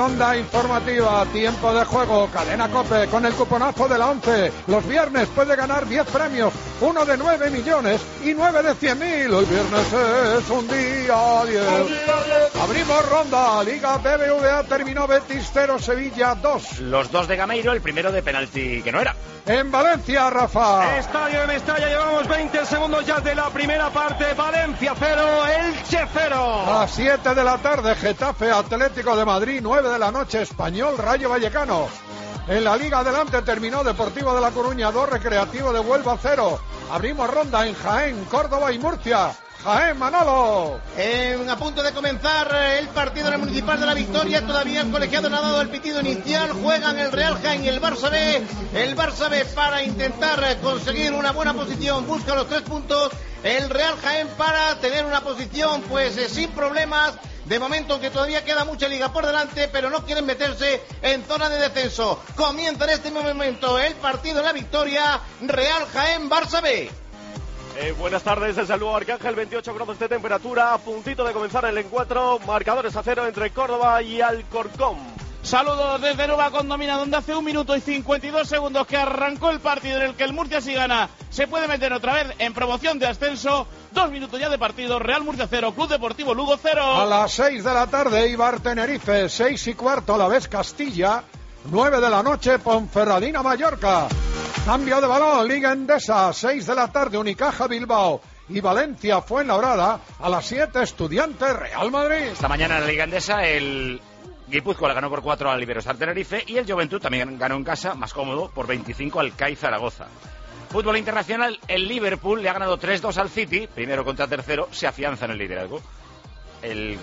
ronda informativa, tiempo de juego, Cadena COPE con el cuponazo de la 11. Los viernes puede ganar 10 premios, uno de 9 millones y 9 de 100.000. Hoy viernes es un día 10. Abrimos ronda, Liga BBVA terminó Betis 0, Sevilla 2. Los dos de Gameiro, el primero de penalti que no era. En Valencia, Rafa. Estadio de Mestalla, llevamos 20 segundos ya de la primera parte. Valencia 0, Elche 0. A las 7 de la tarde, Getafe Atlético de Madrid, 9 de la noche, Español Rayo Vallecano. En la Liga adelante terminó Deportivo de La Coruña 2, Recreativo de Huelva 0. Abrimos ronda en Jaén, Córdoba y Murcia. Jaén, Manolo. A punto de comenzar el partido en el Municipal de la Victoria. Todavía el colegiado no ha dado el pitido inicial. Juegan el Real Jaén y el Barça B. El Barça B para intentar conseguir una buena posición. Busca los 3 puntos. El Real Jaén para tener una posición pues sin problemas. De momento, aunque todavía queda mucha liga por delante, pero no quieren meterse en zona de descenso. Comienza en este momento el partido en la Victoria. Real Jaén, Barça B. Buenas tardes, el saludo Arcángel, 28 grados de temperatura, a puntito de comenzar el encuentro, marcadores a 0 entre Córdoba y Alcorcón. Saludos desde Nueva Condomina, donde hace 1 minuto y 52 segundos que arrancó el partido en el que el Murcia, si gana, se puede meter otra vez en promoción de ascenso. 2 minutos ya de partido, Real Murcia 0, Club Deportivo Lugo 0. A las 6 de la tarde, Eibar Tenerife, 6 y cuarto, Alavés Castilla, 9 de la noche, Ponferradina Mallorca. Cambio de balón, Liga Endesa, 6 de la tarde, Unicaja Bilbao y Valencia Fuenlabrada. A las 7, Estudiantes Real Madrid. Esta mañana en la Liga Endesa el Guipúzcoa le ganó por 4 al Iberostar Tenerife y el Juventud también ganó en casa, más cómodo, por 25 al CAI Zaragoza. Fútbol internacional, el Liverpool le ha ganado 3-2 al City, primero contra tercero, se afianza en el liderazgo. Los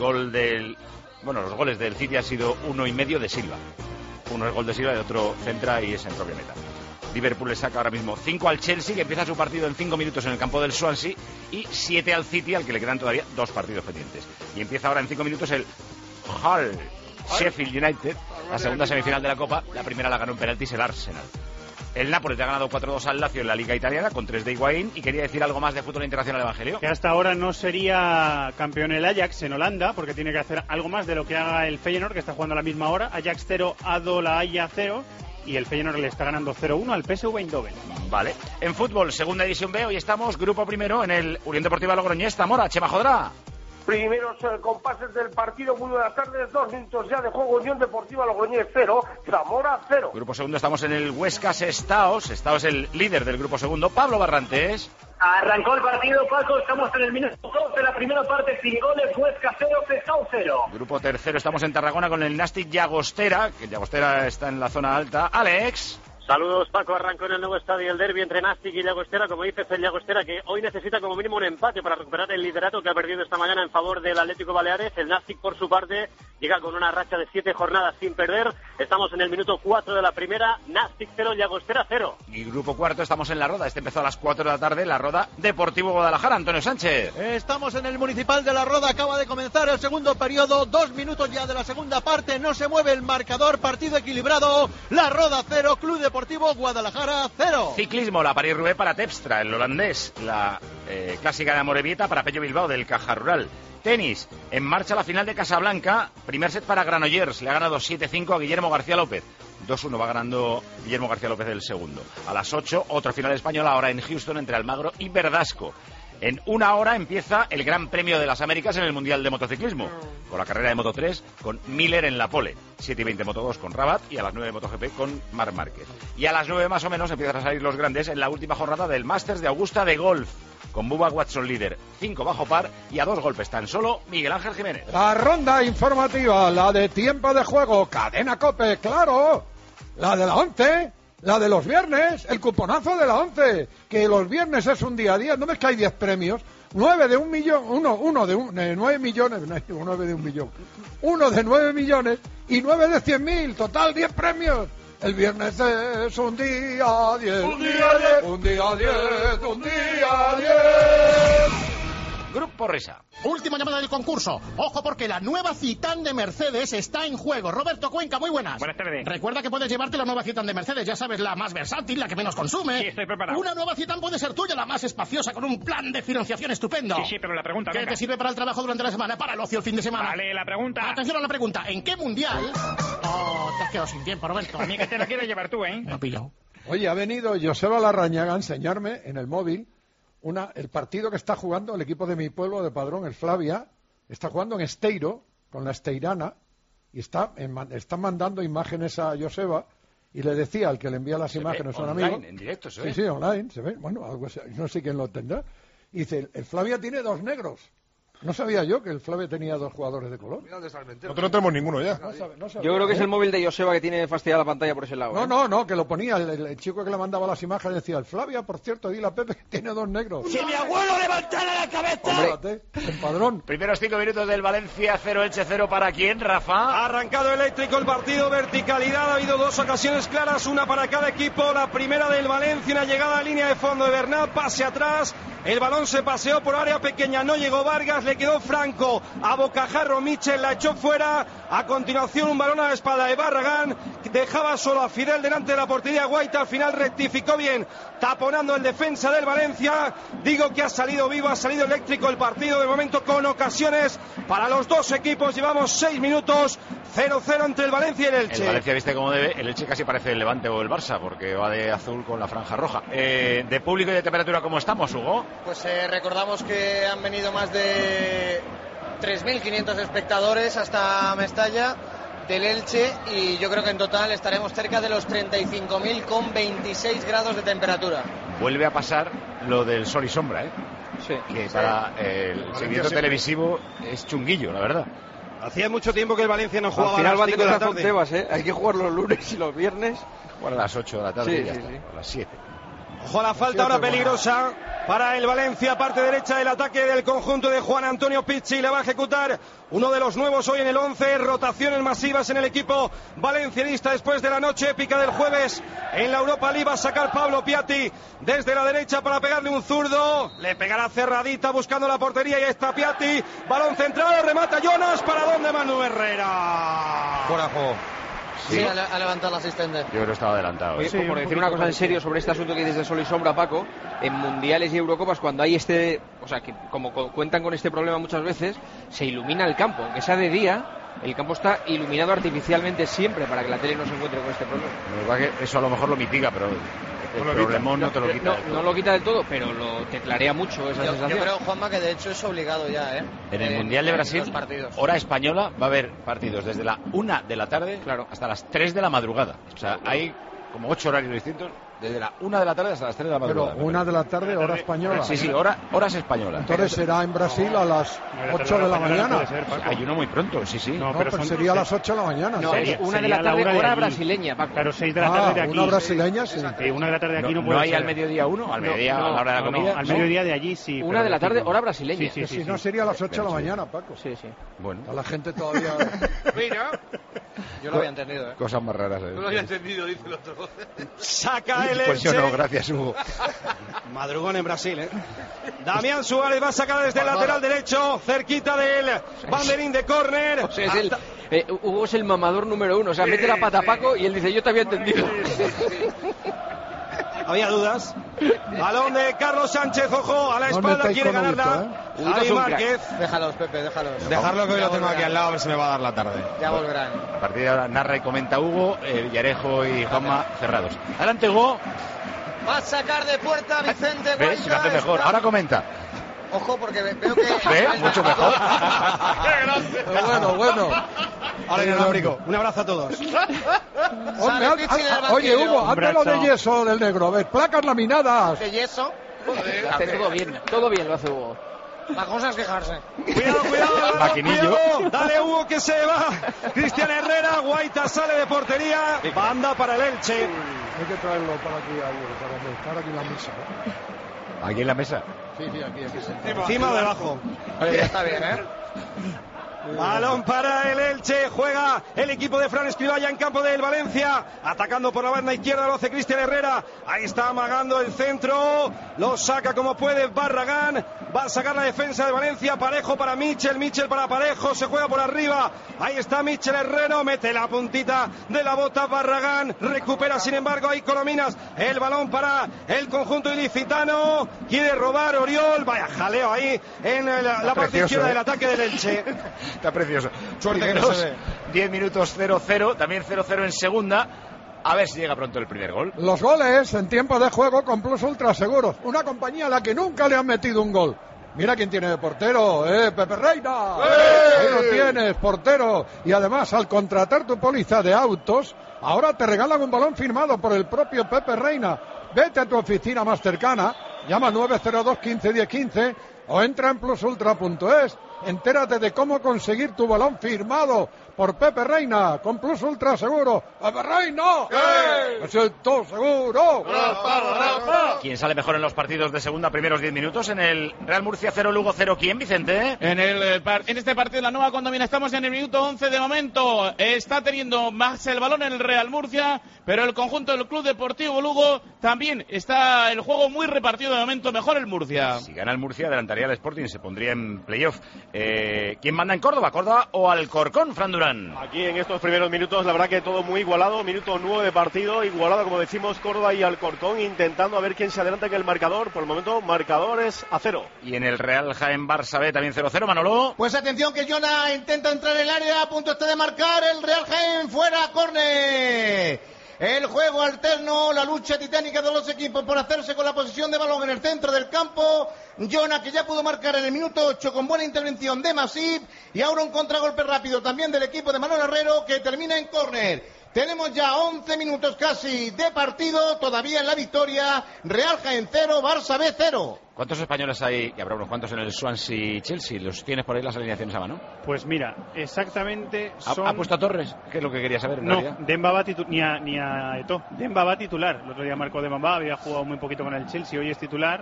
goles del City han sido 1,5 de Silva. Uno es gol de Silva y otro centra y es en propia meta. Liverpool le saca ahora mismo 5 al Chelsea, que empieza su partido en 5 minutos en el campo del Swansea, y 7 al City, al que le quedan todavía 2 partidos pendientes. Y empieza ahora en 5 minutos el Hull Sheffield United, la segunda semifinal de la Copa. La primera la ganó en penaltis el Arsenal. El Nápoles le ha ganado 4-2 al Lazio en la Liga Italiana con 3 de Higuaín. Y quería decir algo más de fútbol internacional, Evangelio. Que hasta ahora no sería campeón el Ajax en Holanda, porque tiene que hacer algo más de lo que haga el Feyenoord, que está jugando a la misma hora. Ajax 0, Ado La Haya 0. Y el Feyenoord le está ganando 0-1 al PSV Eindhoven. Vale. En fútbol, segunda división B, hoy estamos grupo primero en el Unión Deportiva Logroñés. Zamora, Chema Jodrá. Primeros compases del partido, muy buenas tardes, 2 minutos ya de juego, Unión Deportiva Logroñés 0, Zamora 0. Grupo segundo, estamos en el Huesca Sestaos. Sestaos es el líder del grupo segundo. Pablo Barrantes. Arrancó el partido, Paco, estamos en el minuto 12 de la primera parte, sin goles, Huesca 0, Sestaos 0. Grupo tercero, estamos en Tarragona con el Nastic Llagostera, que Llagostera está en la zona alta. Alex. Saludos, Paco. Arrancó en el nuevo estadio el derbi entre Nastic y Llagostera. Como dices, el Llagostera que hoy necesita como mínimo un empate para recuperar el liderato que ha perdido esta mañana en favor del Atlético Baleares. El Nastic, por su parte, llega con una racha de 7 jornadas sin perder. Estamos en el minuto 4 de la primera. Nastic 0, Llagostera 0. Y grupo cuarto, estamos en La Roda. Este empezó a las 4 de la tarde. La Roda, Deportivo Guadalajara. Antonio Sánchez. Estamos en el Municipal de La Roda. Acaba de comenzar el segundo periodo. 2 minutos ya de la segunda parte. No se mueve el marcador. Partido equilibrado. La Roda 0, Club Deportivo Guadalajara 0. Ciclismo, la París-Roubaix para Tepstra, el holandés. La clásica de Amorebieta para Pello Bilbao del Caja Rural. Tenis, en marcha la final de Casablanca. Primer set para Granollers. Le ha ganado 7-5 a Guillermo García López. 2-1 va ganando Guillermo García López del segundo. A las 8, otra final española ahora en Houston entre Almagro y Verdasco. En 1 hora empieza el Gran Premio de las Américas en el Mundial de Motociclismo, con la carrera de Moto 3 con Miller en la pole, 7:20 Moto 2 con Rabat y a las 9 MotoGP con Marc Márquez. Y a las 9 más o menos empiezan a salir los grandes en la última jornada del Masters de Augusta de golf, con Bubba Watson líder, 5 bajo par y a 2 golpes tan solo Miguel Ángel Jiménez. La ronda informativa, la de tiempo de juego, Cadena COPE, claro, la de la 11. La de los viernes, el cuponazo de la 11, que los viernes es un día a día, no ves que hay 10 premios, 9 de 1 millón, uno de 9 millones, 9 de 1 millón, 1 de 9 millones y 9 de 100.000, total 10 premios. El viernes es un día 10, un día 10, un día 10, un día 10. Grupo Risa. última llamada del concurso. Ojo porque la nueva Citan de Mercedes está en juego. Roberto Cuenca, muy buenas. Buenas tardes. Recuerda que puedes llevarte la nueva Citan de Mercedes, ya sabes, la más versátil, la que menos consume. Sí, estoy preparado. Una nueva Citan puede ser tuya, la más espaciosa, con un plan de financiación estupendo. Sí, pero la pregunta... ¿Qué te sirve para el trabajo durante la semana, para el ocio el fin de semana? Vale, la pregunta... Atención a la pregunta. ¿En qué mundial? Oh, te has quedado sin tiempo, Roberto. A mí que te la quieres llevar tú, ¿eh? Me ha pillado. Oye, ha venido Joseba Larrañaga a enseñarme en el móvil el partido que está jugando el equipo de mi pueblo de Padrón, el Flavia. Está jugando en Esteiro, con la Esteirana, y está mandando imágenes a Joseba, y le decía al que le envía las imágenes a un amigo... en directo, se ve. Sí, online, se ve. Bueno, algo así, no sé quién lo tendrá. Y dice, el Flavia tiene 2 negros. No sabía yo que el Flavia tenía 2 jugadores de color. Nosotros no tenemos ninguno ya. No sabía. Yo creo que es el móvil de Joseba que tiene fastidiada la pantalla por ese lado. No, que lo ponía el chico que le mandaba las imágenes, decía, el Flavia, por cierto, dile a Pepe que tiene 2 negros. ¡Si mi abuelo levantara la cabeza! El Padrón. Primeros 5 minutos del Valencia, 0 Elche 0 para quién, Rafa. Ha arrancado eléctrico el partido, verticalidad, ha habido 2 ocasiones claras, una para cada equipo. La primera del Valencia, una llegada a línea de fondo de Bernat, pase atrás, el balón se paseó por área pequeña, no llegó Vargas, le quedó Franco a bocajarro, Michel la echó fuera. A continuación un balón a la espalda de Barragán, dejaba solo a Fidel delante de la portería. Guaita al final rectificó bien, taponando el defensa del Valencia. Digo que ha salido vivo, ha salido eléctrico el partido de momento, con ocasiones para los 2 equipos. Llevamos 6 minutos, 0-0 entre el Valencia y el Elche. El Valencia viste como debe, el Elche casi parece el Levante o el Barça, porque va de azul con la franja roja. De público y de temperatura, ¿cómo estamos, Hugo? Pues recordamos que han venido más de 3.500 espectadores hasta Mestalla del Elche, y yo creo que en total estaremos cerca de los 35.000 con 26 grados de temperatura. Vuelve a pasar lo del sol y sombra, ¿eh? Sí. Que para el seguimiento televisivo es chunguillo, la verdad. Hacía mucho tiempo que el Valencia no jugaba. Al final a las 5 de la tarde. Tebas, ¿eh? Hay que jugar los lunes y los viernes. Bueno, a las 8 de la tarde, sí, ya sí, está, sí. a las 7. Ojo a la falta ahora peligrosa para el Valencia, parte derecha del ataque del conjunto de Juan Antonio Pizzi. Le va a ejecutar uno de los nuevos hoy en el 11. Rotaciones masivas en el equipo valencianista después de la noche épica del jueves en la Europa League. Va a sacar Pablo Piatti desde la derecha para pegarle un zurdo. Le pegará cerradita buscando la portería y ahí está Piatti. Balón centrado, remata Jonas. ¿Para dónde Manu Herrera? Fuera juego. Sí, ha levantado el asistente. Yo creo que estaba adelantado. Oye, por decir una cosa en serio sobre este asunto que dices de sol y sombra, Paco, en mundiales y Eurocopas, cuando hay o sea, que como cuentan con este problema muchas veces, se ilumina el campo, aunque sea de día. El campo está iluminado artificialmente siempre para que la tele no se encuentre con este problema. Eso a lo mejor lo mitiga, pero el problemón no te lo quita. No lo quita del todo, pero te clarea mucho esa sensación. Yo creo, Juanma, que de hecho es obligado ya, ¿eh? En el Mundial de Brasil, hora española, va a haber partidos desde la 1 de la tarde hasta las 3 de la madrugada. O sea, hay como 8 horarios distintos, desde la 1 de la tarde hasta las 3 de la madrugada. Pero 1 de la tarde, hora española. Sí, horas española. Entonces será en Brasil a las 8 de la mañana. Hay uno muy pronto, sí. No, pero sería a las 8 de la mañana. No, 1 de la tarde, hora brasileña, Paco. Claro, 6 de la tarde de aquí. Una brasileña, sí. 1 de la tarde de aquí no puede ser. ¿No hay al mediodía uno? ¿Al mediodía a la hora de la comida? Al mediodía de allí sí. 1 de la tarde, hora brasileña. Sí. Si no sería a las 8 de la mañana, Paco. Sí. Bueno. A la gente todavía... Mira. Yo lo había entendido, ¿eh? Cosas más raras. Yo lo había entendido, dice el otro. Saca el Pues yo Elche. no, gracias, Hugo. Madrugón en Brasil, ¿eh? Damián Suárez va a sacar desde el lateral derecho, cerquita del banderín de córner. O sea, Hugo es el mamador número 1. O sea, mete la pata a Paco y él dice, yo te había entendido. Había dudas. Balón de Carlos Sánchez, ojo, a la espalda, quiere ganarla. Javi Márquez. Déjalos, Pepe, déjalos. Dejarlo que hoy lo tengo aquí al lado a ver si me va a dar la tarde. Ya volverán. A partir de ahora narra y comenta Hugo, Villarejo y Juanma cerrados. Adelante, Hugo. Va a sacar de puerta Vicente Guaita. ¿Ves? Lo hace mejor. Ahora comenta. Ojo, porque veo que... ¿Ves? Mucho mejor. ¡Qué grande! Bueno. Ahora en el ámbrico. Un abrazo a todos. Oye, Hugo, hazme lo de yeso del negro. A ver, placas laminadas. ¿De yeso? Hace todo bien lo hace Hugo. La cosa es quejarse. Cuidado. Maquinillo. Dale, Hugo, que se va. Cristian Herrera, Guaita sale de portería. Banda para el Elche. Hay que traerlo para aquí, para estar aquí en la mesa. ¿Aquí en la mesa? Sí, aquí. Encima o debajo. Ya está bien, ¿eh? Balón para el Elche, juega el equipo de Fran Escribá en campo del Valencia, atacando por la banda izquierda, lo hace Cristian Herrera, ahí está amagando el centro, lo saca como puede Barragán, va a sacar la defensa de Valencia, Parejo para Michel, Michel para Parejo, se juega por arriba, ahí está Michel Herrero, mete la puntita de la bota Barragán, recupera sin embargo ahí Colominas, el balón para el conjunto ilicitano, quiere robar Oriol, vaya jaleo ahí en la parte izquierda del ataque del Elche. Está precioso. Suerte que no se ve. 10 minutos 0-0, también 0-0 en segunda. A ver si llega pronto el primer gol. Los goles en tiempo de juego con Plus Ultra Seguros. Una compañía a la que nunca le han metido un gol. Mira quién tiene de portero, Pepe Reina. Ahí lo tienes, portero. Y además, al contratar tu póliza de autos, ahora te regalan un balón firmado por el propio Pepe Reina. Vete a tu oficina más cercana, llama 902 15 10 15 o entra en plusultra.es. Entérate de cómo conseguir tu balón firmado por Pepe Reina con Plus Ultra Seguro. ¡Pepe Reina! ¡Me siento seguro! ¿Quién sale mejor en los partidos de segunda primeros 10 minutos? En el Real Murcia 0, Lugo 0. ¿Quién, Vicente? En este partido la nueva condomina estamos en el minuto 11 de momento. Está teniendo más el balón en el Real Murcia, pero el conjunto del Club Deportivo Lugo también está el juego muy repartido de momento. Mejor el Murcia. Si gana el Murcia, adelantaría al Sporting, se pondría en playoff. ¿Quién manda en Córdoba? ¿Córdoba o Alcorcón, Fran Durán? Aquí en estos primeros minutos, la verdad que todo muy igualado. Minuto 9 de partido, igualado como decimos, Córdoba y Alcorcón intentando a ver quién se adelanta en el marcador. Por el momento, marcador es a 0. Y en el Real Jaén Barça B también 0-0, Manolo. Pues atención que Jonah intenta entrar en el área, a punto está de marcar el Real Jaén, fuera, córner. El juego alterno, la lucha titánica de los equipos por hacerse con la posición de balón en el centro del campo. Jonah, que ya pudo marcar en el minuto 8 con buena intervención de Masip, y ahora un contragolpe rápido también del equipo de Manuel Herrero, que termina en córner. Tenemos ya 11 minutos casi de partido, todavía en la victoria. Real Jaén 0, Barça B 0. ¿Cuántos españoles hay? Y habrá unos cuantos en el Swansea-Chelsea. ¿Los tienes por ahí las alineaciones a mano? Pues mira, exactamente son... ¿Ha puesto a Torres? ¿Qué es lo que quería saber en no, realidad? Demba va ni a Eto'o. Demba va titular. El otro día marcó Demba, había jugado muy poquito con el Chelsea, hoy es titular.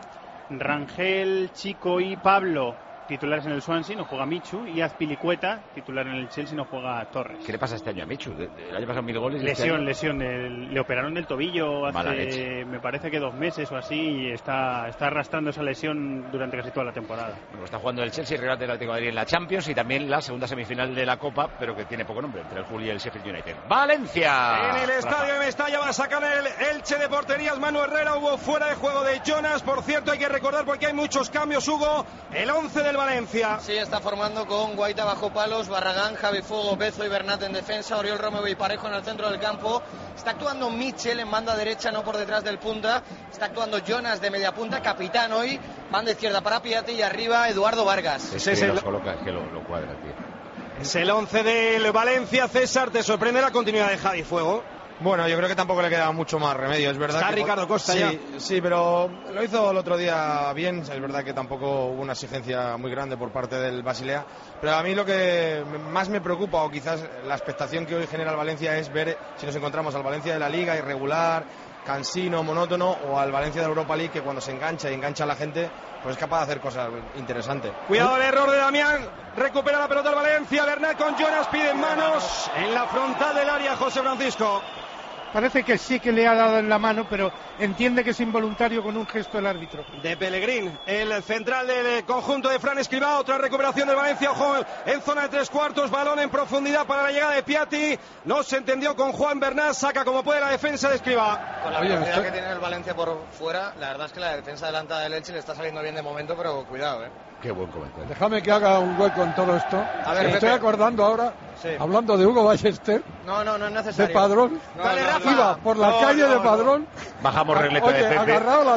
Rangel, Chico y Pablo titulares en el Swansea, no juega Michu, y Azpilicueta, titular en el Chelsea, no juega Torres. ¿Qué le pasa este año a Michu? El año pasado 1000 goles. Lesión. Le operaron del tobillo hace, me parece que 2 meses o así, y está arrastrando esa lesión durante casi toda la temporada. Bueno, está jugando el Chelsea, rival del Atlético de Madrid en la Champions, y también la segunda semifinal de la Copa, pero que tiene poco nombre, entre el Hull y el Sheffield United. ¡Valencia! En el estadio de Mestalla va a sacar el Elche de porterías. Manu Herrera, hubo fuera de juego de Jonas. Por cierto, hay que recordar porque hay muchos cambios, Hugo. El 11 del Valencia. Sí, está formando con Guaita bajo palos, Barragán, Javi Fuego, Bezo y Bernat en defensa, Oriol Romeu y Parejo en el centro del campo. Está actuando Michel en banda derecha, no por detrás del punta. Está actuando Jonas de media punta, capitán hoy. Banda izquierda para Piatti y arriba Eduardo Vargas. Ese es el... coloca, que lo cuadra, tío. Es el 11 del Valencia. César, ¿te sorprende la continuidad de Javi Fuego? Bueno, yo creo que tampoco le queda mucho más remedio, es verdad. Está que Ricardo Costa sí, ya. Sí, pero lo hizo el otro día bien, es verdad que tampoco hubo una exigencia muy grande por parte del Basilea, pero a mí lo que más me preocupa, o quizás la expectación que hoy genera el Valencia, es ver si nos encontramos al Valencia de la Liga, irregular, cansino, monótono, o al Valencia de la Europa League, que cuando se engancha y engancha a la gente, pues es capaz de hacer cosas interesantes. Cuidado el error de Damián, recupera la pelota el Valencia, Bernat con Jonas, piden manos en la frontal del área, José Francisco. Parece que sí que le ha dado en la mano, pero entiende que es involuntario con un gesto del árbitro. De Pellegrín, el central del conjunto de Fran Escribá, otra recuperación del Valencia, ojo, en zona de 3/4, balón en profundidad para la llegada de Piatti, no se entendió con Juan Bernat, saca como puede la defensa de Escribá. Con la velocidad que tiene el Valencia por fuera, la verdad es que la defensa delante del Elche le está saliendo bien de momento, pero cuidado, Qué buen comentario. Déjame que haga un hueco en todo esto. A ver, me estoy acordando ahora, hablando de Hugo Ballester. No es necesario. De Padrón. Iba por la calle de Padrón. Bajamos regleta de Pepe. Agarrado al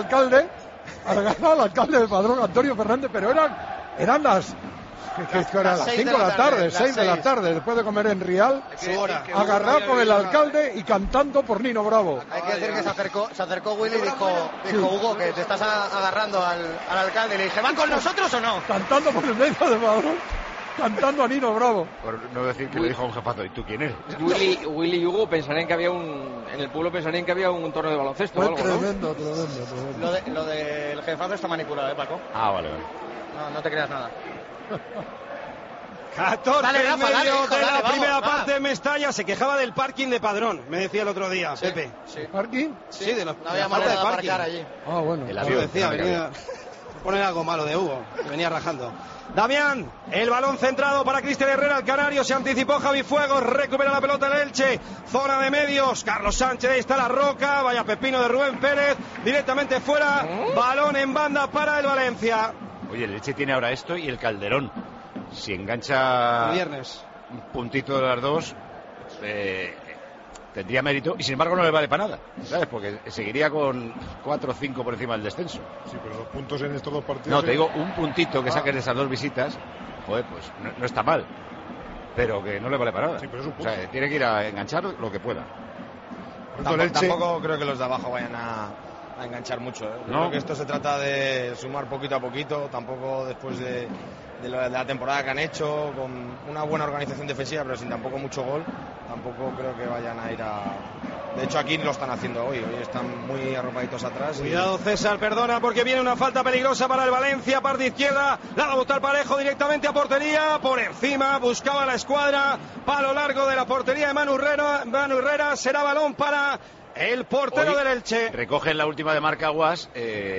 alcalde de Padrón, Antonio Fernández, pero eran las 5 de la tarde, 6 de la tarde, después de comer en Rial, agarrado con el alcalde y cantando por Nino Bravo. Hay que decir que se acercó Willy y dijo Hugo, que te estás agarrando al alcalde, y le dije, ¿van con nosotros o no? Cantando por el medio de Padrón, cantando a Nino Bravo. Por no decir que le dijo a un jefazo, ¿y tú quién eres? Willy y Hugo pensarían que había en el pueblo pensarían que había un torneo de baloncesto o algo, tremendo. Lo del jefazo está manipulado, Paco. Ah, vale. No te creas nada. 14 Dale, y Rafa, medio dale, hijo, de la dale, primera vamos, parte de Mestalla. Se quejaba del parking de Padrón, me decía el otro día, Pepe. ¿Parking? Sí, de la No había falta de manera de parking. aparcar allí. Ah, bueno. El Eso avión. decía, venía a poner algo malo de Hugo, que venía rajando. Damián, el balón centrado para Cristian Herrera, el canario, se anticipó Javi Fuegos, recupera la pelota el Elche, zona de medios, Carlos Sánchez, ahí está la roca, vaya pepino de Rubén Pérez, directamente fuera, balón en banda para el Valencia. Oye, el Elche tiene ahora esto y el Calderón. Si engancha El viernes. un puntito de las dos, tendría mérito y sin embargo no le vale para nada, ¿sabes? Porque seguiría con 4 o 5 por encima del descenso. Sí, pero 2 puntos en estos 2 partidos. No, te digo, un puntito que saques de esas 2 visitas, joder, pues no está mal, pero que no le vale para nada. Sí, pero es un o punto. sea, tiene que ir a enganchar lo que pueda. Tampoco creo que los de abajo vayan a enganchar mucho. Yo No. creo que esto se trata de sumar poquito a poquito, tampoco después de la temporada que han hecho, con una buena organización defensiva, pero sin tampoco mucho gol, tampoco creo que vayan a ir a... De hecho, aquí lo están haciendo hoy están muy arropaditos atrás. Cuidado, César, perdona, porque viene una falta peligrosa para el Valencia, parte izquierda, la va a botar Parejo directamente a portería, por encima, buscaba la escuadra, palo largo de la portería de Manu Herrera, será balón para el portero Hoy del Elche. recoge en la última de Marca Aguas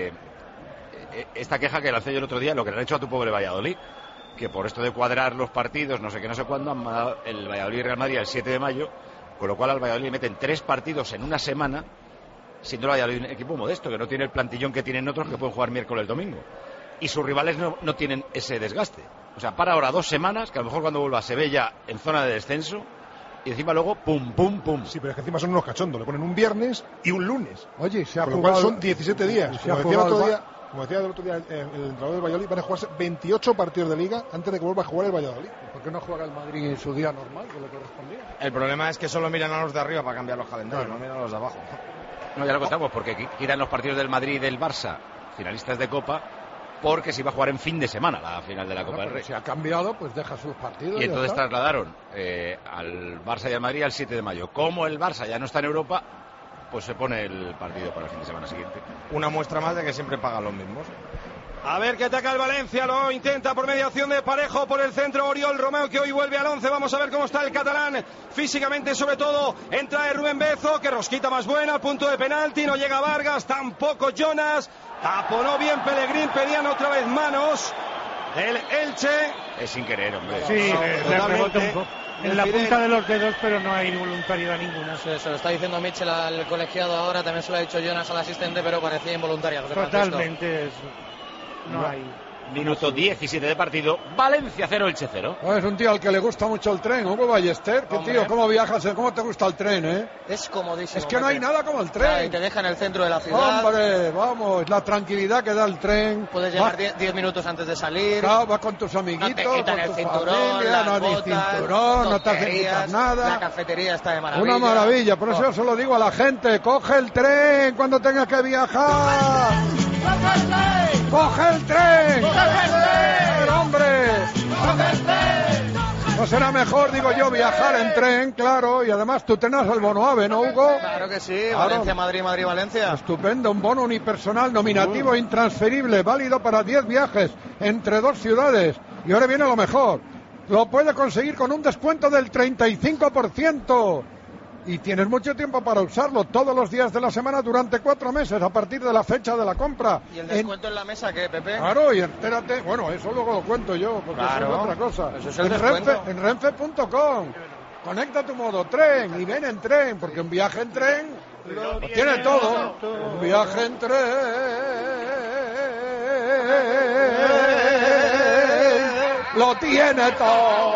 esta queja que lancé yo el otro día, lo que le han hecho a tu pobre Valladolid, que por esto de cuadrar los partidos, no sé qué, no sé cuándo, han mandado el Valladolid Real Madrid el 7 de mayo, con lo cual al Valladolid le meten 3 partidos en una semana, siendo el Valladolid un equipo modesto, que no tiene el plantillón que tienen otros que pueden jugar miércoles domingo. Y sus rivales no tienen ese desgaste. O sea, para ahora 2 semanas, que a lo mejor cuando vuelva se ve ya en zona de descenso, y encima luego pum, pum, pum. Sí, pero es que encima son unos cachondos. Le ponen un viernes y un lunes. Oye, se ha Con lo jugado... cual son 17 días. Se ha Como decía el jugado otro día, como decía el otro día el entrenador del Valladolid, van a jugarse 28 partidos de liga antes de que vuelva a jugar el Valladolid. ¿Por qué no juega el Madrid en su día normal, que le correspondía? El problema es que solo miran a los de arriba para cambiar los calendarios, no miran a los de abajo. No, ya lo contamos, porque quitan los partidos del Madrid y del Barça, finalistas de Copa, porque se iba a jugar en fin de semana la final de la Copa del Rey. Si ha cambiado, pues deja sus partidos. Y entonces ya está. trasladaron al Barça y al Madrid al 7 de mayo. Como el Barça ya no está en Europa, pues se pone el partido para el fin de semana siguiente. Una muestra más de que siempre pagan los mismos. A ver que ataca el Valencia, lo intenta por mediación de Parejo por el centro Oriol Romeo, que hoy vuelve al 11. Vamos a ver cómo está el catalán físicamente, sobre todo entra Rubén Bezo, que rosquita más buena al punto de penalti, no llega Vargas, tampoco Jonas, taponó bien Pellegrín, pedían otra vez manos el Elche. Es sin querer, hombre. Sí, le rebota un poco. En la punta de los dedos, pero no hay voluntariedad ninguna. Se lo está diciendo Mitchell al colegiado ahora, también se lo ha dicho Jonas al asistente, pero parecía involuntaria. Totalmente, no hay. Minuto 17 de partido, Valencia 0, Elche 0. Es un tío al que le gusta mucho el tren, Hugo Ballester. ¿Qué Hombre. tío? ¿Cómo viajas? ¿Cómo te gusta el tren, Es comodísimo. Es que no hay nada como el tren. Y te deja en el centro de la ciudad. Hombre, vamos, la tranquilidad que da el tren. Puedes llegar 10 minutos antes de salir. Claro, vas con tus amiguitos, No te quitan con el tu cinturón, familia, las no hay botas, cinturón, no te hacen quitar tonterías, nada. La cafetería está de maravilla. Una maravilla, por eso yo se lo digo a la gente, coge el tren cuando tengas que viajar. ¡Coge el tren! ¡Hombre! ¿No será mejor, digo yo, viajar en tren, claro? Y además tú tenés el bono AVE, ¿no, Hugo? Claro que sí, Claro. Valencia-Madrid, Madrid-Valencia. Estupendo, un bono unipersonal nominativo intransferible, válido para 10 viajes entre 2 ciudades. Y ahora viene lo mejor, lo puede conseguir con un descuento del 35%. Y tienes mucho tiempo para usarlo todos los días de la semana durante 4 meses a partir de la fecha de la compra. ¿Y el descuento en la mesa qué, Pepe? Claro, y entérate, bueno, eso luego lo cuento yo, porque Claro, eso es otra cosa. eso es el en descuento. en Renfe.com. Conecta tu modo tren y ven en tren, porque un viaje en tren lo tiene todo. Un viaje en tren lo tiene todo.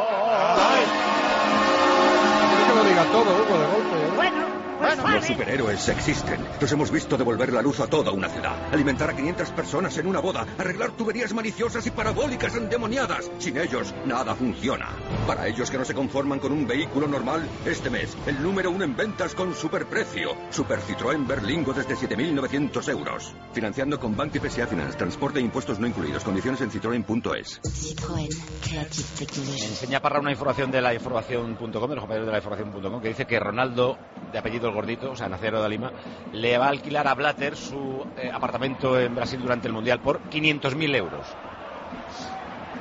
Quiero que lo diga todo, Hugo, de golpe. Los superhéroes existen. Los hemos visto devolver la luz a toda una ciudad, alimentar a 500 personas en una boda, arreglar tuberías maliciosas y parabólicas endemoniadas. Sin ellos, nada funciona. Para ellos que no se conforman con un vehículo normal, este mes, el número 1 en ventas con superprecio. Super Citroën Berlingo desde 7.900 euros. Financiando con Bank y PSA Finance. Transporte e impuestos no incluidos. Condiciones en citroen.es. Me enseña Parra una información de la información.com, de los compañeros de la información.com, que dice que Ronaldo, de apellido El Gordito, o sea, Naciero de Lima, le va a alquilar a Blatter su apartamento en Brasil durante el Mundial por 500.000 euros.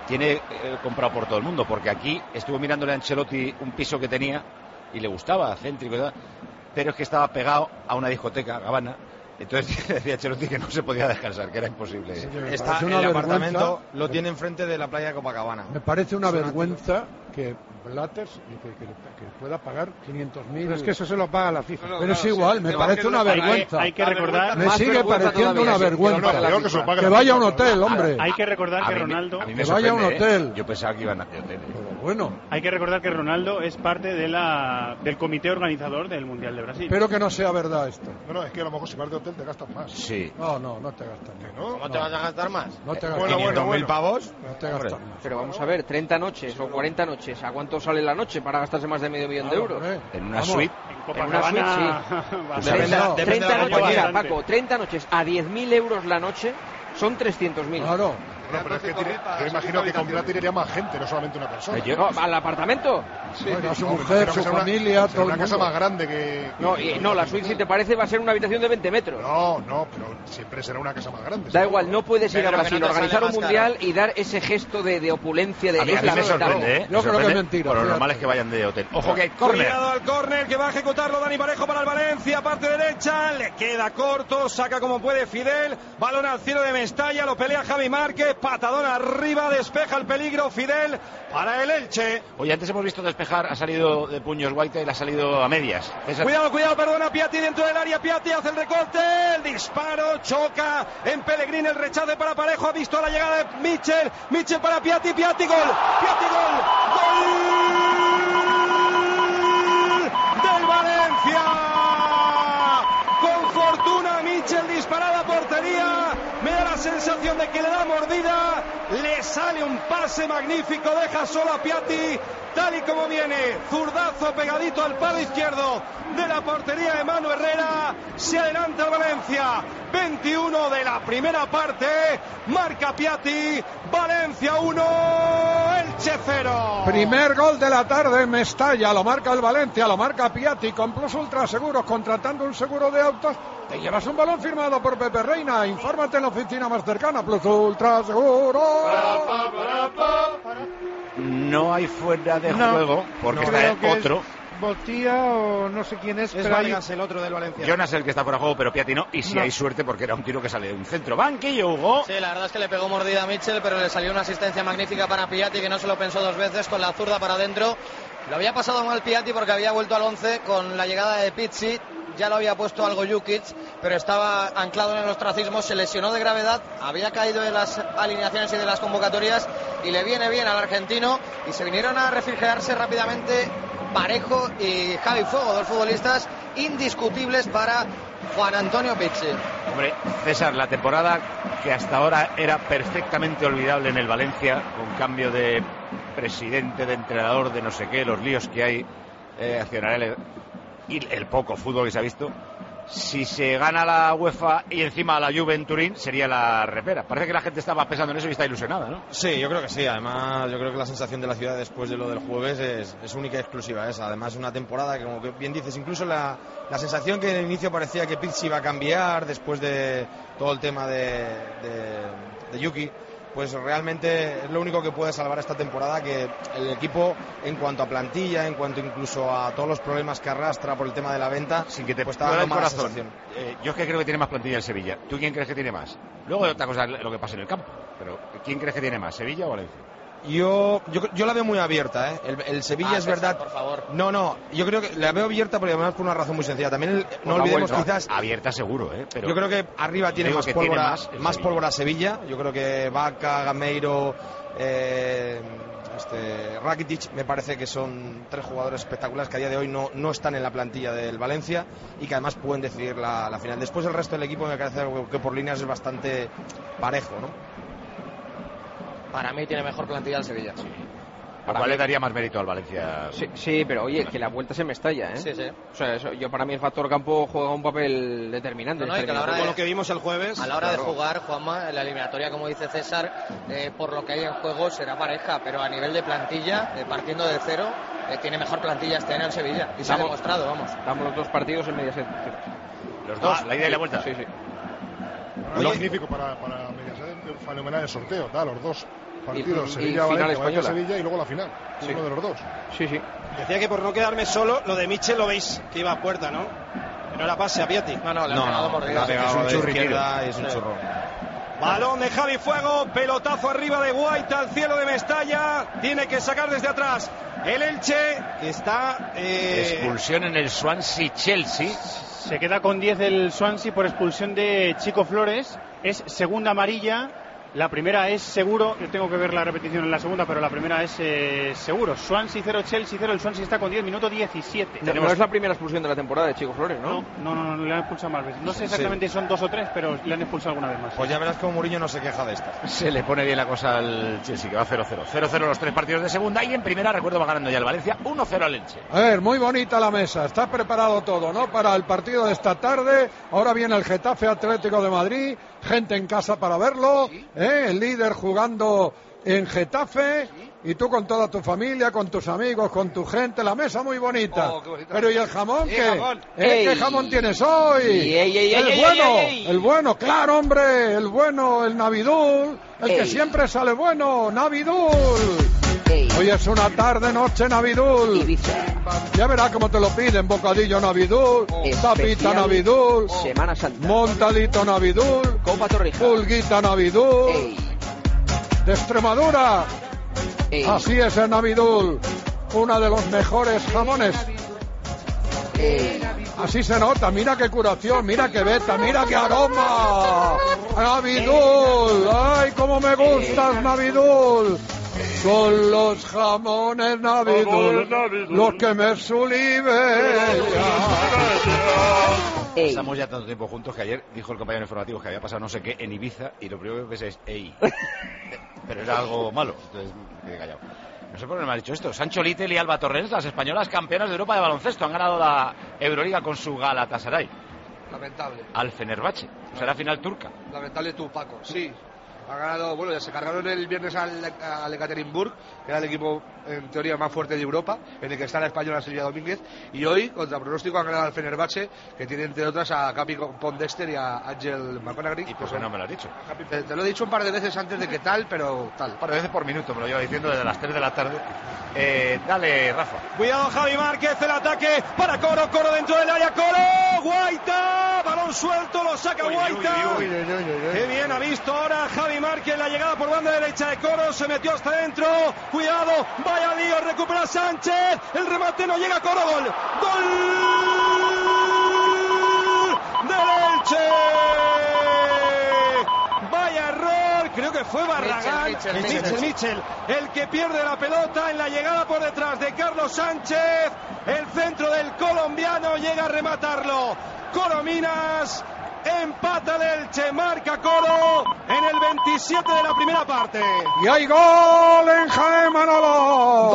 tiene comprado por todo el mundo, porque aquí estuvo mirándole a Ancelotti un piso que tenía y le gustaba, céntrico y tal, pero es que estaba pegado a una discoteca, Habana. Entonces decía Ancelotti que no se podía descansar, que era imposible. Está en el apartamento, lo tiene enfrente de la playa de Copacabana. Me parece una vergüenza que Blatters que pueda pagar 500.000. Pero es que eso se lo paga la FIFA. Pero es igual, me parece una vergüenza. Hay que recordar... Me sigue pareciendo una vergüenza. Que vaya a un hotel, hombre. Hay que recordar que Ronaldo... Que vaya a un hotel. Yo pensaba que iban a hacer hoteles. Bueno. Hay que recordar que Ronaldo es parte del comité organizador del Mundial de Brasil. Espero que no sea verdad esto. No, es que a lo mejor si vas de hotel te gastas más. Sí. No te gastas más. ¿Cómo te vas a gastar más? No te gastas más. Bueno, 1.000 pavos. No te gastas más. Pero vamos a ver, 30 noches o 40 noches, ¿a cuánto sale la noche para gastarse más de medio millón de euros? En una suite. En una suite, sí. 30 noches, mira, Paco, 30 noches a 10.000 euros la noche son 300.000. Claro. No, pero es que yo imagino que con Blatter iría más gente, no solamente una persona. No, ¿al apartamento? Sí, bueno, su mujer, su familia, todo el mundo. Una casa más grande que... No, la suite, si te parece, va a ser una habitación de 20 metros. No, pero siempre será una casa más grande. Da igual, no puedes ir a Brasil, organizar un mundial y dar ese gesto de opulencia. A mí me sorprende, ¿eh? Yo creo que es mentira. Lo normal es que vayan de hotel. Ojo que hay córner. Cuidado al córner que va a ejecutarlo Dani Parejo para el Valencia, parte derecha, le queda corto, saca como puede Fidel, balón al cielo de Mestalla, lo pelea Javi Márquez, patadón arriba, despeja el peligro Fidel para el Elche. Oye, antes hemos visto despejar, ha salido de puños Guaita y le ha salido a medias. Cuidado, perdona, Piatti dentro del área, Piatti hace el recorte, el disparo, choca en Pellegrini, el rechace para Parejo, ha visto la llegada de Mitchell para Piatti, gol, del Valencia. Con fortuna Mitchell disparada a portería, me da la sensación de que le da mordida, le sale un pase magnífico, deja solo a Piatti, tal y como viene, zurdazo pegadito al palo izquierdo de la portería de Manu Herrera, se adelanta el Valencia, 21 de la primera parte, marca Piatti, Valencia 1, Elche 0. Primer gol de la tarde en Mestalla, lo marca el Valencia, lo marca Piatti, con Plus Ultra Seguros, contratando un seguro de autos, te llevas un balón firmado por Pepe Reina, infórmate en la oficina más cercana, Plus Ultra Seguros. No hay fuera de juego, porque está otro. Botía o no sé quién es, pero Vargas, el otro del Valencia. Jonas el que está fuera de juego, pero Piatti no. Y si hay suerte, porque era un tiro que sale de un centro. Banquillo, Hugo. Sí, la verdad es que le pegó mordida a Mitchell, pero le salió una asistencia magnífica para Piatti, que no se lo pensó dos veces, con la zurda para adentro. Lo había pasado mal Piatti porque había vuelto al 11 con la llegada de Pizzi. Ya lo había puesto algo Jukic, pero estaba anclado en el ostracismo, se lesionó de gravedad, había caído de las alineaciones y de las convocatorias y le viene bien al argentino y se vinieron a refrigerarse rápidamente Parejo y Javi Fuego, dos futbolistas indiscutibles para Juan Antonio Pizzi. Hombre, César, la temporada que hasta ahora era perfectamente olvidable en el Valencia, con cambio de presidente, de entrenador, de no sé qué, los líos que hay accionariales y el poco fútbol que se ha visto, si se gana la UEFA y encima la Juve en Turín, sería la repera. Parece que la gente estaba pensando en eso y está ilusionada, ¿no? Sí, yo creo que sí. Además, yo creo que la sensación de la ciudad después de lo del jueves es única y exclusiva esa. Además, una temporada que, como bien dices, incluso la sensación que en el inicio parecía que Pizzi iba a cambiar después de todo el tema de Yuki, pues realmente es lo único que puede salvar esta temporada, que el equipo, en cuanto a plantilla, en cuanto incluso a todos los problemas que arrastra por el tema de la venta, sin que te pues está dando mala corazón. sensación. Yo es que creo que tiene más plantilla el Sevilla. ¿Tú quién crees que tiene más? Luego otra cosa es lo que pasa en el campo, pero ¿quién crees que tiene más, Sevilla o Valencia? Yo la veo muy abierta, ¿eh? El Sevilla es verdad. Por favor. No, yo creo que la veo abierta, pero además por una razón muy sencilla. También no olvidemos quizás. Abierta seguro, pero yo creo que arriba tiene más pólvora Sevilla. Yo creo que Vaca, Gameiro, Rakitic, me parece que son tres jugadores espectaculares que a día de hoy no están en la plantilla del Valencia y que además pueden decidir la final. Después el resto del equipo me parece que por líneas es bastante parejo, ¿no? Para mí tiene mejor plantilla el Sevilla. Sí. ¿A cuál le daría más mérito al Valencia? Sí, pero oye, que la vuelta se me estalla, ¿eh? Sí. O sea, yo para mí el factor campo juega un papel determinante. No, y que con lo que vimos el jueves. A la hora de jugar, Juanma, en la eliminatoria, como dice César, por lo que hay en juego será pareja, pero a nivel de plantilla, partiendo de cero, tiene mejor plantilla este año el Sevilla. Y se ha demostrado, vamos. Damos los dos partidos en Mediaset. ¿Los dos? ¿La ida y la vuelta? Sí. Magnífico para Mediaset, fenomenal el sorteo, da los dos. partidos, y Sevilla-Valencia, final Valencia-Sevilla y luego la final, Sí. uno de los dos. Sí, sí. Decía que por no quedarme solo, lo de Michel lo veis que iba a puerta, ¿no? Que no era pase a Piatti. No, le ha pegado por le ha pegado Es un de churriquero. izquierda y es un churro. Balón de Javi Fuego, pelotazo arriba de Guaita al cielo de Mestalla. Tiene que sacar desde atrás el Elche, que está... Expulsión en el Swansea-Chelsea. Se queda con 10 el Swansea por expulsión de Chico Flores. Es segunda amarilla. La primera es seguro. Yo tengo que ver la repetición en la segunda, pero la primera es seguro. Swansea 0, Chelsea 0. El Swansea está con 10, minuto 17. No es la primera expulsión de la temporada de Chico Flores, ¿no? No, le han expulsado más veces. No sé exactamente si son 2 o 3, pero le han expulsado alguna vez más. Pues ya verás cómo Mourinho no se queja de esto. Se le pone bien la cosa al Chelsea, que va 0-0. 0-0 los 3 partidos de segunda, y en primera, recuerdo, va ganando ya el Valencia 1-0 al Elche. A ver, muy bonita la mesa, está preparado todo, ¿no? Para el partido de esta tarde. Ahora viene el Getafe Atlético de Madrid, gente en casa para verlo, el líder jugando en Getafe, y tú con toda tu familia, con tus amigos, con tu gente, la mesa muy bonita. Pero ¿y el jamón qué? Jamón. ¿Qué jamón tienes hoy? El bueno, claro, hombre, el bueno, el Navidul, el que siempre sale bueno, Navidul. Hoy es una tarde, noche Navidul. Ya verás cómo te lo piden, bocadillo Navidul, tapita Navidul, Semana Santa, montadito Navidul, Copa Torrija, pulguita Navidul, de Extremadura. Así es el Navidul, uno de los mejores jamones. Así se nota, mira qué curación, mira qué beta, mira qué aroma. Navidul, ay, cómo me gustas, Navidul. Son los jamones Navidul, los que me suliven. Pasamos ya tanto tiempo juntos que ayer dijo el compañero informativo que había pasado no sé qué en Ibiza, y lo primero que pensé es ¡ey! Pero era algo malo, entonces me quedé callado. No sé por qué me ha dicho esto. Sancho Little y Alba Torrens, las españolas campeonas de Europa de baloncesto, han ganado la Euroliga con su Galatasaray Lamentable. al Fenerbahce. Será final turca. Lamentable tú, Paco. Sí. Ha ganado, bueno, ya se cargaron el viernes al Ekaterinburg, que era el equipo en teoría más fuerte de Europa, en el que está la española Silvia Domínguez, y hoy, contra pronóstico, han ganado al Fenerbahce, que tiene entre otras a Capi Pondester y a Ángel McConaughey. ¿Y por qué no me lo has dicho? Te lo he dicho un par de veces antes de que tal, pero tal. Un par de veces por minuto, me lo llevo diciendo desde las 3 de la tarde. Dale, Rafa. Cuidado, Javi Márquez, el ataque para Coro, Coro dentro del área, Coro, Guaita, balón suelto, lo saca Guaita. Qué bien ha visto ahora Javi Márquez la llegada por banda derecha de Coro, se metió hasta adentro, cuidado, vaya lío, recupera Sánchez, el remate no llega, Coro, gol del Elche. Vaya error, creo que fue Barragán, Mitchell, el que pierde la pelota en la llegada por detrás de Carlos Sánchez, el centro del colombiano, llega a rematarlo Corominas. Empata el Elche, marca Coro en el 27 de la primera parte. Y hay gol en Jaén, Manolo.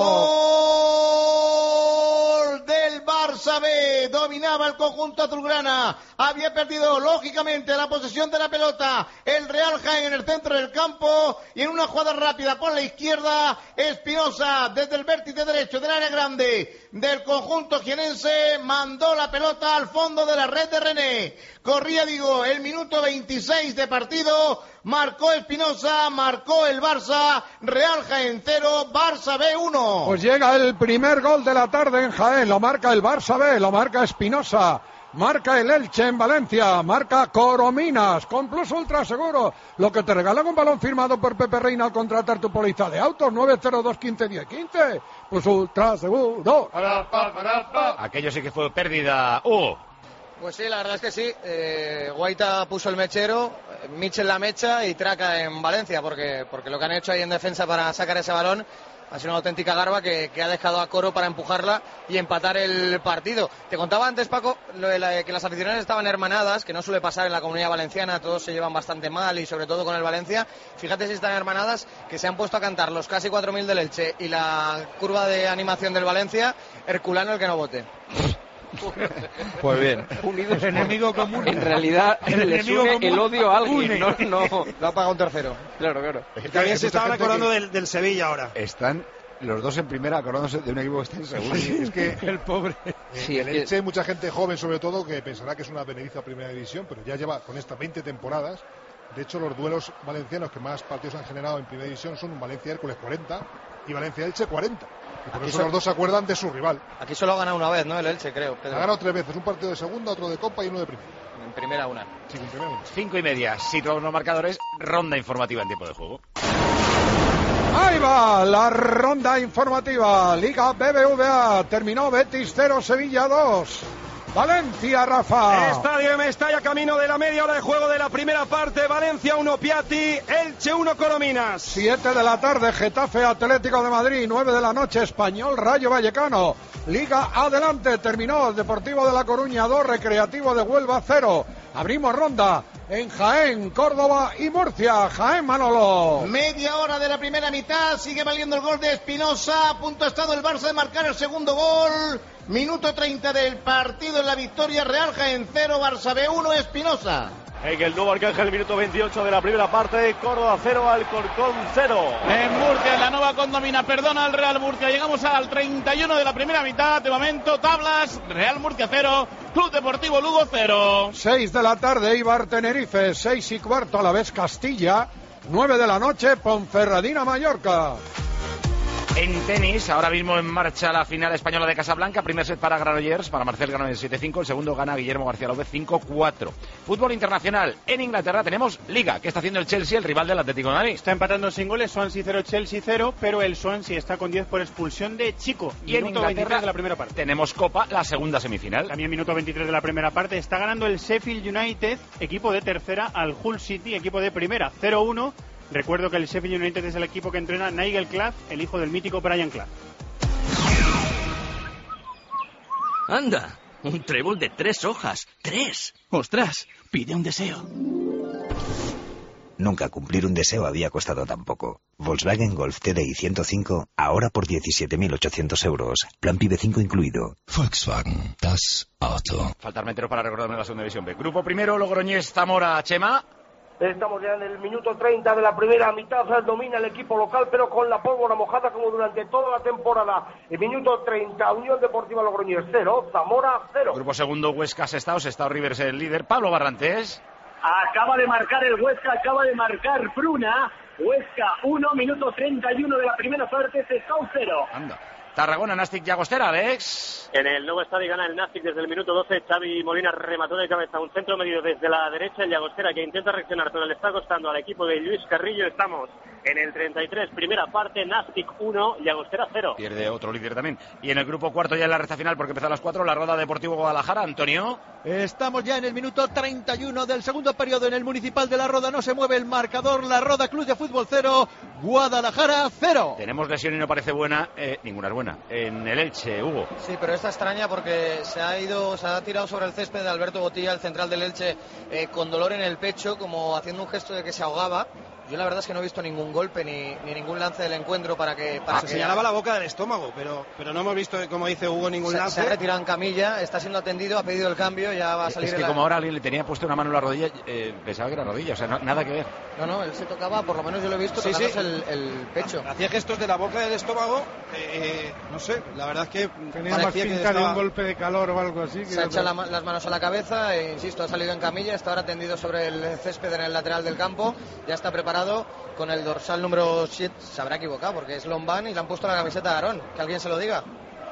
Gol del Barça B. Dominaba el conjunto azulgrana. Había perdido lógicamente la posesión de la pelota el Real Jaén en el centro del campo, y en una jugada rápida por la izquierda, Espinosa desde el vértice derecho del área grande del conjunto jienense mandó la pelota al fondo de la red de René. Corría, digo, el minuto 26 de partido, marcó Espinosa, marcó el Barça, Real Jaén 0, Barça B 1. Pues llega el primer gol de la tarde en Jaén, lo marca el Barça B, lo marca Espinosa. Marca el Elche en Valencia, marca Corominas, con Plus Ultra Seguro, lo que te regalan un balón firmado por Pepe Reina al contratar tu póliza de autos, 902 15 10 15, Plus Ultra Seguro. Aquello sí que fue pérdida. Pues sí, la verdad es que sí. Guaita puso el mechero, Michel la mecha y Traca en Valencia, porque lo que han hecho ahí en defensa para sacar ese balón ha sido una auténtica garba que ha dejado a Coro para empujarla y empatar el partido. Te contaba antes, Paco, que las aficionadas estaban hermanadas, que no suele pasar en la Comunidad Valenciana, todos se llevan bastante mal y sobre todo con el Valencia. Fíjate si están hermanadas, que se han puesto a cantar los casi 4.000 del Elche y la curva de animación del Valencia, Herculano el que no vote. Pues bien, unidos. El enemigo común. En realidad, les une el odio a alguien, no. Lo ha pagado un tercero. Claro. También se estaban acordando del Sevilla ahora. Están los dos en primera acordándose de un equipo que está en segunda. Es que el pobre. Sí, el Elche hay mucha gente joven, sobre todo, que pensará que es una beneficia primera división, pero ya lleva con estas 20 temporadas De hecho, los duelos valencianos que más partidos han generado en primera división son un Valencia-Hércules 40 y Valencia-Elche 40. Y por eso los dos se acuerdan de su rival. Aquí solo ha ganado una vez, ¿no? El Elche, creo. Ha ganado 3 veces, un partido de segunda, otro de Copa y uno de primera. En primera una. Sí, en primera una. 5:30. Situamos los marcadores. Ronda informativa en tiempo de juego. Ahí va la ronda informativa. Liga BBVA. Terminó Betis 0, Sevilla 2. Valencia, Rafa. Estadio Mestalla, camino de la media hora de juego de la primera parte. Valencia 1, Piatti, Elche 1, Corominas. 7 de la tarde, Getafe, Atlético de Madrid. 9 de la noche, Español, Rayo Vallecano. Liga adelante, terminó Deportivo de La Coruña 2, Recreativo de Huelva 0. Abrimos ronda en Jaén, Córdoba y Murcia. Jaén, Manolo. Media hora de la primera mitad, sigue valiendo el gol de Espinosa. A punto ha estado el Barça de marcar el segundo gol. Minuto 30 del partido en la victoria. Real Jaén 0, Barça B 1, Espinosa. En el nuevo Arcángel, minuto 28 de la primera parte, Córdoba 0, Alcorcón 0. En Murcia, la nueva condomina perdona al Real Murcia. Llegamos al 31 de la primera mitad. De momento, tablas, Real Murcia 0, Club Deportivo Lugo 0. 6 de la tarde, Eibar Tenerife. 6:15, a la vez Castilla. 9 de la noche, Ponferradina Mallorca. En tenis, ahora mismo en marcha la final española de Casablanca. Primer set para Granollers, para Marcel ganó en 7-5. El segundo gana Guillermo García López 5-4. Fútbol internacional. En Inglaterra tenemos Liga. ¿Qué está haciendo el Chelsea, el rival del Atlético de Madrid? Está empatando sin goles, Swansea 0, Chelsea 0, pero el Swansea está con 10 por expulsión de Chico. Y en Minuto Inglaterra 23 de la primera parte. Tenemos Copa, la segunda semifinal. También minuto 23 de la primera parte. Está ganando el Sheffield United, equipo de tercera, al Hull City, equipo de primera, 0-1. Recuerdo que el Sheffield United es el equipo que entrena Nigel Clough, el hijo del mítico Brian Clough. Anda, un trébol de 3 hojas. 3. Ostras, pide un deseo. Nunca cumplir un deseo había costado tan poco. Volkswagen Golf TDI 105, ahora por 17.800 euros. Plan PIB 5 incluido. Volkswagen, das Auto. Falta metros para recordarme la segunda división B. Grupo primero, Logroñés, Zamora, Chema. Estamos ya en el minuto 30 de la primera mitad, domina el equipo local, pero con la pólvora mojada como durante toda la temporada. El minuto 30, Unión Deportiva Logroñés 0, Zamora 0. Grupo segundo, Huesca, Sestao Rivers el líder. Pablo Barrantes. Acaba de marcar el Huesca, acaba de marcar Pruna. Huesca 1, minuto 31 de la primera parte, Sestao 0. Anda. Tarragona, Nàstic, Llagostera, Alex. En el nuevo estadio gana el Nàstic desde el minuto 12. Xavi Molina remató de cabeza un centro medio desde la derecha. El Llagostera que intenta reaccionar, pero le está costando al equipo de Luis Carrillo. Estamos en el 33, primera parte, Nàstic 1, Llagostera 0. Pierde otro líder también. Y en el grupo cuarto ya en la recta final, porque empezó a las 4, la Roda Deportivo Guadalajara. Antonio. Estamos ya en el minuto 31 del segundo periodo en el Municipal de La Roda. No se mueve el marcador. La Roda Club de Fútbol 0, Guadalajara 0. Tenemos lesión y no parece buena, ninguna es buena, en el Elche, Hugo. Sí, pero esta extraña porque se ha tirado sobre el césped de Alberto Botilla, el central del Elche, con dolor en el pecho, como haciendo un gesto de que se ahogaba. Yo la verdad es que no he visto ningún golpe ni ningún lance del encuentro para que... Se señalaba la boca del estómago, pero no hemos visto, como dice Hugo, ningún lance. Se ha retirado en camilla, está siendo atendido, ha pedido el cambio, ya va a salir... Es que como ahora alguien le tenía puesto una mano en la rodilla, pensaba que era rodilla, o sea, nada que ver. No, él se tocaba, por lo menos yo lo he visto, tocándose el pecho. Hacía gestos de la boca del estómago, no sé, la verdad es que tenía más pinta de un golpe de calor o algo así. Se ha echado las manos a la cabeza, e insisto, ha salido en camilla, está ahora tendido sobre el césped en el lateral del campo, ya está preparado con el dorsal número 7, se habrá equivocado porque es Lombán y le han puesto la camiseta de Aarón, que alguien se lo diga.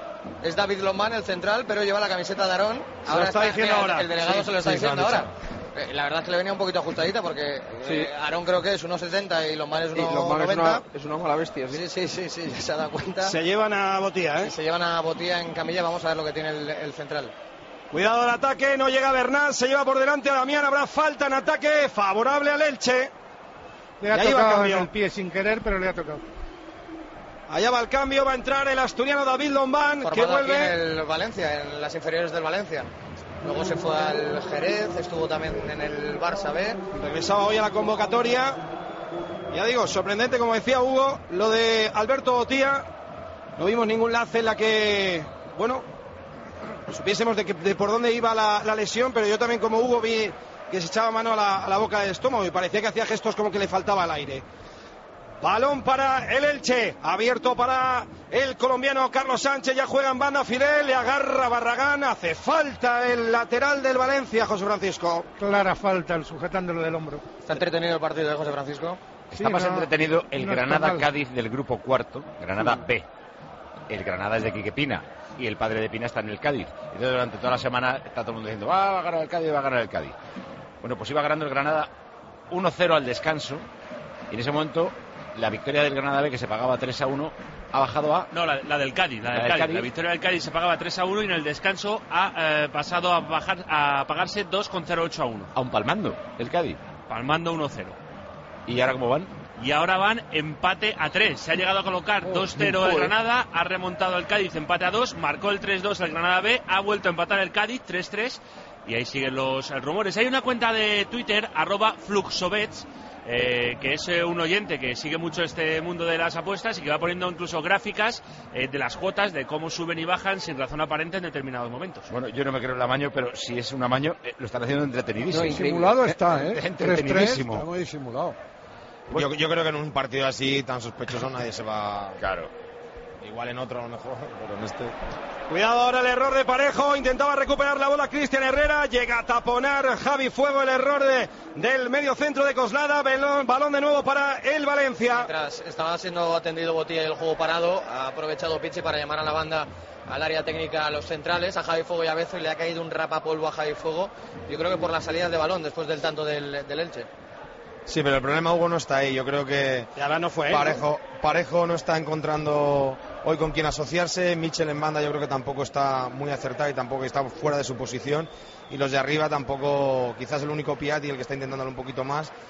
Es David Lombán el central, pero lleva la camiseta de Aarón. Ahora está diciendo ahora. El delegado se lo está diciendo ahora. La verdad es que le venía un poquito ajustadita porque Aarón creo que es 1,70 y Lombán es 1,90. Es una mala bestia, sí, ya se ha dado cuenta. Se llevan a Botía, Se llevan a Botía en camilla, vamos a ver lo que tiene el central. Cuidado el ataque, no llega Bernal, se lleva por delante a Damián, habrá falta en ataque favorable al Elche. Le ha tocado en el pie sin querer, pero le ha tocado. Allá va el cambio, va a entrar el asturiano David Lombán, que vuelve. Aquí en el Valencia, en las inferiores del Valencia. Luego se fue al Jerez, estuvo también en el Barça B. Regresaba hoy a la convocatoria. Ya digo, sorprendente, como decía Hugo, lo de Alberto Botía. No vimos ningún lance en la que, supiésemos de por dónde iba la lesión, pero yo también, como Hugo, vi que se echaba mano a la boca del estómago y parecía que hacía gestos como que le faltaba el aire. Balón para el Elche, abierto para el colombiano Carlos Sánchez, ya juega en banda Fidel, le agarra Barragán, hace falta el lateral del Valencia, José Francisco. Clara falta, sujetándolo del hombro. Está entretenido el partido de José Francisco. Está más entretenido el Granada-Cádiz del grupo cuarto, Granada B. El Granada es de Quique Pina y el padre de Pina está en el Cádiz. Entonces durante toda la semana está todo el mundo diciendo va a ganar el Cádiz, va a ganar el Cádiz. Bueno, pues iba ganando el Granada 1-0 al descanso y en ese momento la victoria del Granada B, que se pagaba 3-1, ha bajado a... No, la del Cádiz. La victoria del Cádiz se pagaba 3-1 y en el descanso ha pasado a pagarse 2,08-1. Aún palmando el Cádiz. Palmando 1-0. ¿Y ahora cómo van? Y ahora van empate a 3. Se ha llegado a colocar 2-0 el Granada, ha remontado el Cádiz empate a 2, marcó el 3-2 el Granada B, ha vuelto a empatar el Cádiz 3-3 y ahí siguen los rumores. Hay una cuenta de Twitter, @Fluxobets, que es un oyente que sigue mucho este mundo de las apuestas y que va poniendo incluso gráficas de las cuotas, de cómo suben y bajan sin razón aparente en determinados momentos. Bueno, yo no me creo el amaño, pero si es un amaño, lo están haciendo entretenidísimo. No, simulado está, entretenidísimo. 3-3, está muy disimulado. Yo creo que en un partido así tan sospechoso nadie se va... Claro. Igual en otro a lo mejor, pero en este... Cuidado ahora el error de Parejo, intentaba recuperar la bola Cristian Herrera, llega a taponar Javi Fuego el error del medio centro de Coslada, balón de nuevo para el Valencia. Mientras estaba siendo atendido Botilla y el juego parado, ha aprovechado Pichi para llamar a la banda al área técnica a los centrales, a Javi Fuego y a Bezo, y le ha caído un rapapolvo a Javi Fuego, yo creo que por las salidas de balón después del tanto del Elche. Sí, pero el problema, Hugo, no está ahí. Yo creo que no fue Parejo no está encontrando hoy con quién asociarse. Michel en banda yo creo que tampoco está muy acertado y tampoco está fuera de su posición. Y los de arriba tampoco, quizás el único Piatti el que está intentándolo un poquito más.